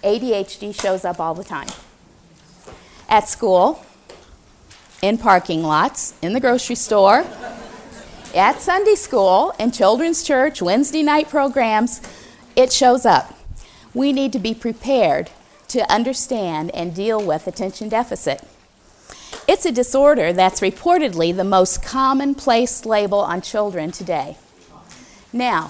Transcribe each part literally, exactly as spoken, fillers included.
A D H D shows up all the time. At school, in parking lots, in the grocery store, at Sunday school, in children's church, Wednesday night programs, it shows up. We need to be prepared to understand and deal with attention deficit. It's a disorder that's reportedly the most commonplace label on children today. Now,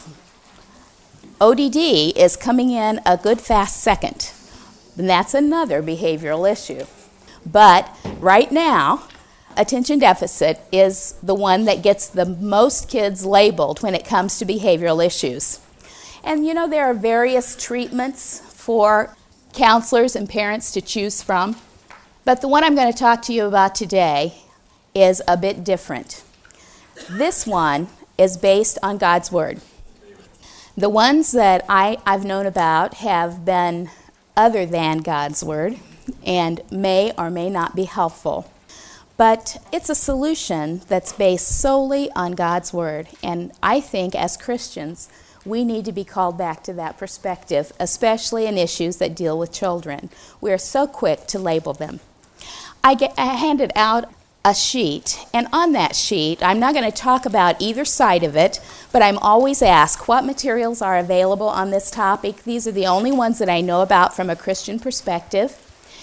O D D is coming in a good fast second, and that's another behavioral issue. But right now, attention deficit is the one that gets the most kids labeled when it comes to behavioral issues. And you know, there are various treatments for counselors and parents to choose from, but the one I'm going to talk to you about today is a bit different. This one is based on God's Word. The ones that I, I've known about have been other than God's Word and may or may not be helpful. But it's a solution that's based solely on God's Word. And I think as Christians, we need to be called back to that perspective, especially in issues that deal with children. We are so quick to label them. I, get, I handed out a sheet, and on that sheet, I'm not going to talk about either side of it, but I'm always asked what materials are available on this topic. These are the only ones that I know about from a Christian perspective.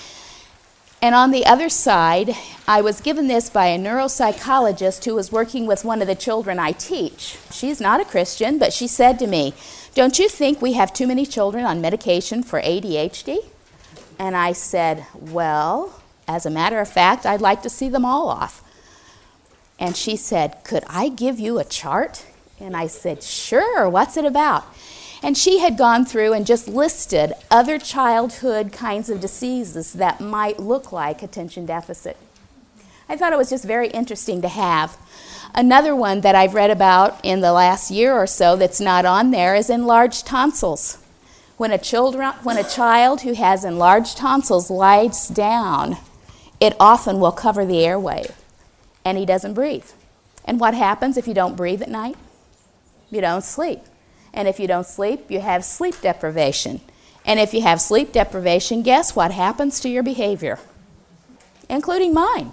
And on the other side, I was given this by a neuropsychologist who was working with one of the children I teach. She's not a Christian, but she said to me, "Don't you think we have too many children on medication for A D H D?" And I said, "Well, as a matter of fact, I'd like to see them all off." And she said, "Could I give you a chart?" And I said, "Sure, what's it about?" And she had gone through and just listed other childhood kinds of diseases that might look like attention deficit. I thought it was just very interesting to have. Another one that I've read about in the last year or so that's not on there is enlarged tonsils. When a, children, when a child who has enlarged tonsils lies down, it often will cover the airway, and he doesn't breathe. And what happens if you don't breathe at night? You don't sleep. And if you don't sleep, you have sleep deprivation. And if you have sleep deprivation, guess what happens to your behavior? Including mine.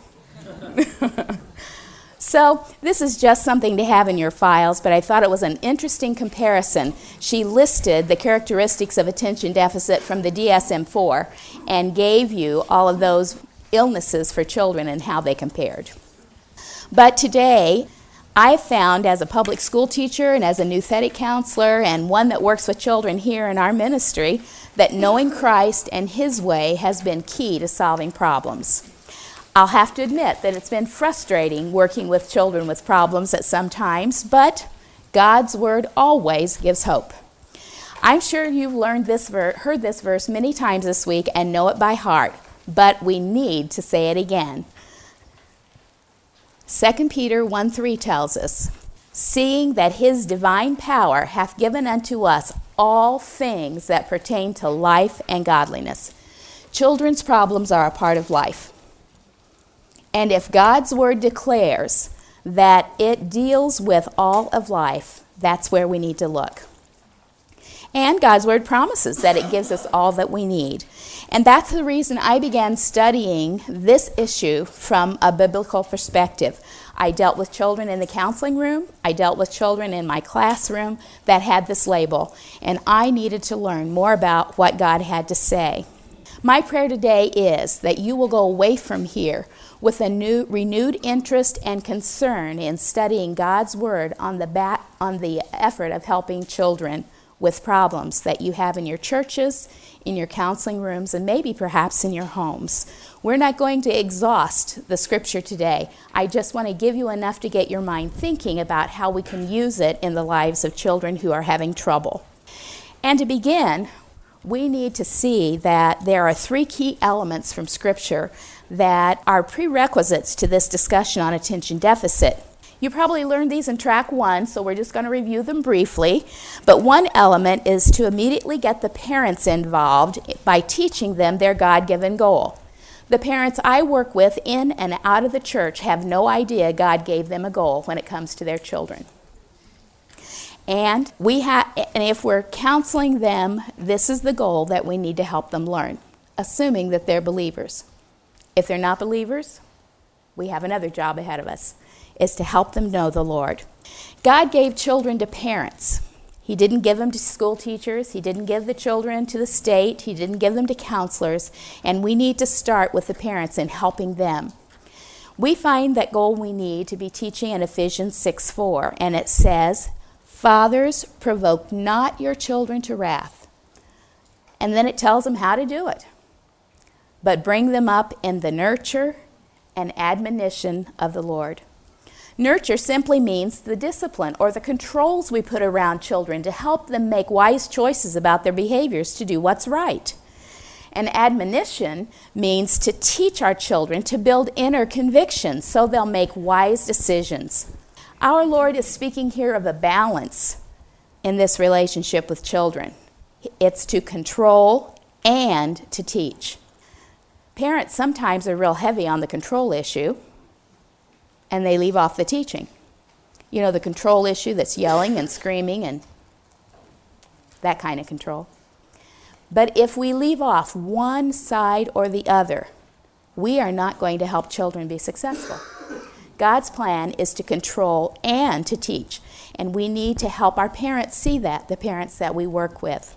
So this is just something to have in your files, but I thought it was an interesting comparison. She listed the characteristics of attention deficit from the D S M four and gave you all of those illnesses for children and how they compared. But today, I've found as a public school teacher and as a nouthetic counselor and one that works with children here in our ministry that knowing Christ and His way has been key to solving problems. I'll have to admit that it's been frustrating working with children with problems at some times, but God's Word always gives hope. I'm sure you've learned this ver- heard this verse many times this week and know it by heart, but we need to say it again. Second Peter one three tells us, "Seeing that His divine power hath given unto us all things that pertain to life and godliness." Children's problems are a part of life. And if God's Word declares that it deals with all of life, that's where we need to look. And God's Word promises that it gives us all that we need. And that's the reason I began studying this issue from a biblical perspective. I dealt with children in the counseling room. I dealt with children in my classroom that had this label. And I needed to learn more about what God had to say. My prayer today is that you will go away from here with a new, renewed interest and concern in studying God's Word on the, bat, on the effort of helping children with problems that you have in your churches, in your counseling rooms, and maybe perhaps in your homes. We're not going to exhaust the Scripture today. I just want to give you enough to get your mind thinking about how we can use it in the lives of children who are having trouble. And to begin, we need to see that there are three key elements from Scripture that are prerequisites to this discussion on attention deficit. You probably learned these in track one, so we're just going to review them briefly. But one element is to immediately get the parents involved by teaching them their God-given goal. The parents I work with in and out of the church have no idea God gave them a goal when it comes to their children. And we have, and if we're counseling them, this is the goal that we need to help them learn, assuming that they're believers. If they're not believers, we have another job ahead of us, is to help them know the Lord. God gave children to parents. He didn't give them to school teachers. He didn't give the children to the state. He didn't give them to counselors. And we need to start with the parents in helping them. We find that goal we need to be teaching in Ephesians six four, and it says, "Fathers, provoke not your children to wrath." And then it tells them how to do it. "But bring them up in the nurture and admonition of the Lord." Nurture simply means the discipline or the controls we put around children to help them make wise choices about their behaviors to do what's right. And admonition means to teach our children to build inner convictions so they'll make wise decisions. Our Lord is speaking here of a balance in this relationship with children. It's to control and to teach. Parents sometimes are real heavy on the control issue, and they leave off the teaching. You know, the control issue that's yelling and screaming and that kind of control. But if we leave off one side or the other, we are not going to help children be successful. God's plan is to control and to teach, and we need to help our parents see that, the parents that we work with.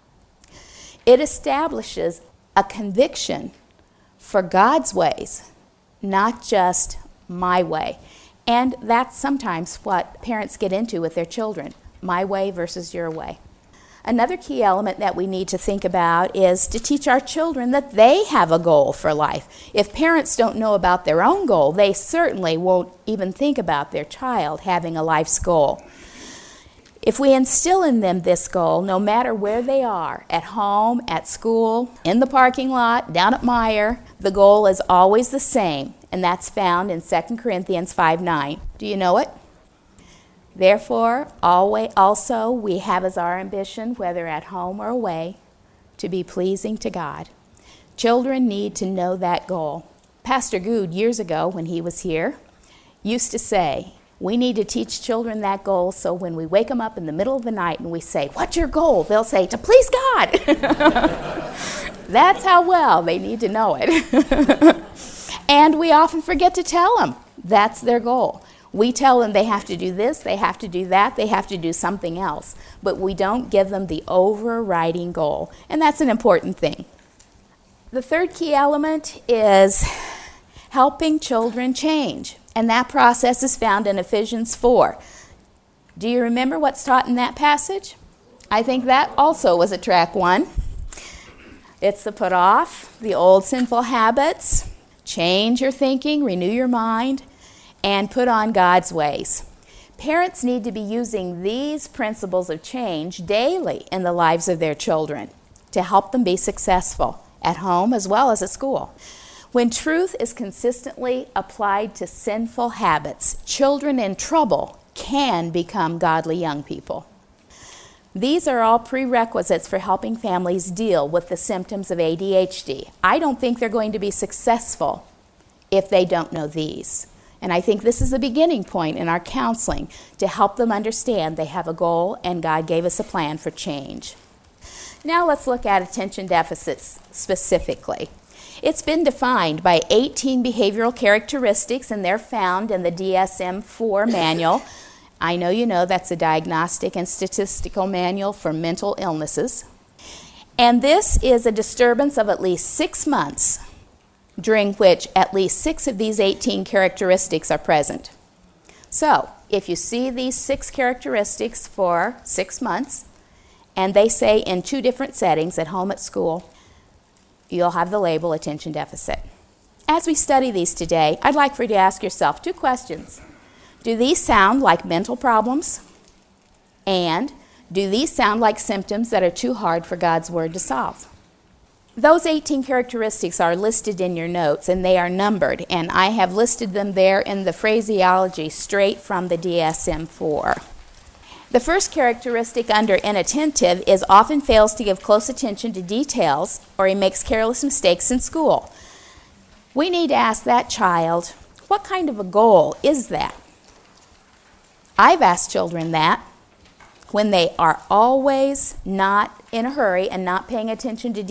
It establishes a conviction for God's ways, not just my way. And that's sometimes what parents get into with their children, my way versus your way. Another key element that we need to think about is to teach our children that they have a goal for life. If parents don't know about their own goal, they certainly won't even think about their child having a life's goal. If we instill in them this goal, no matter where they are, at home, at school, in the parking lot, down at Meijer, the goal is always the same, and that's found in Second Corinthians five nine. Do you know it? Therefore, always, also we have as our ambition, whether at home or away, to be pleasing to God. Children need to know that goal. Pastor Good, years ago when he was here, used to say, we need to teach children that goal so when we wake them up in the middle of the night and we say, "What's your goal?" they'll say, "To please God." That's how well they need to know it. And we often forget to tell them that's their goal. We tell them they have to do this, they have to do that, they have to do something else. But we don't give them the overriding goal. And that's an important thing. The third key element is helping children change. And that process is found in Ephesians four. Do you remember what's taught in that passage? I think that also was a track one. It's to put off the old sinful habits, change your thinking, renew your mind, and put on God's ways. Parents need to be using these principles of change daily in the lives of their children to help them be successful at home as well as at school. When truth is consistently applied to sinful habits, children in trouble can become godly young people. These are all prerequisites for helping families deal with the symptoms of A D H D. I don't think they're going to be successful if they don't know these. And I think this is the beginning point in our counseling to help them understand they have a goal and God gave us a plan for change. Now let's look at attention deficits specifically. It's been defined by eighteen behavioral characteristics, and they're found in the D S M four manual. I know you know that's a diagnostic and statistical manual for mental illnesses. And this is a disturbance of at least six months during which at least six of these eighteen characteristics are present. So, if you see these six characteristics for six months, and they say in two different settings, at home, at school, you'll have the label attention deficit. As we study these today, I'd like for you to ask yourself two questions. Do these sound like mental problems? And do these sound like symptoms that are too hard for God's Word to solve? Those eighteen characteristics are listed in your notes, and they are numbered, and I have listed them there in the phraseology straight from the D S M four. The first characteristic under inattentive is often fails to give close attention to details, or he makes careless mistakes in school. We need to ask that child, what kind of a goal is that? I've asked children that. when they are always not in a hurry and not paying attention to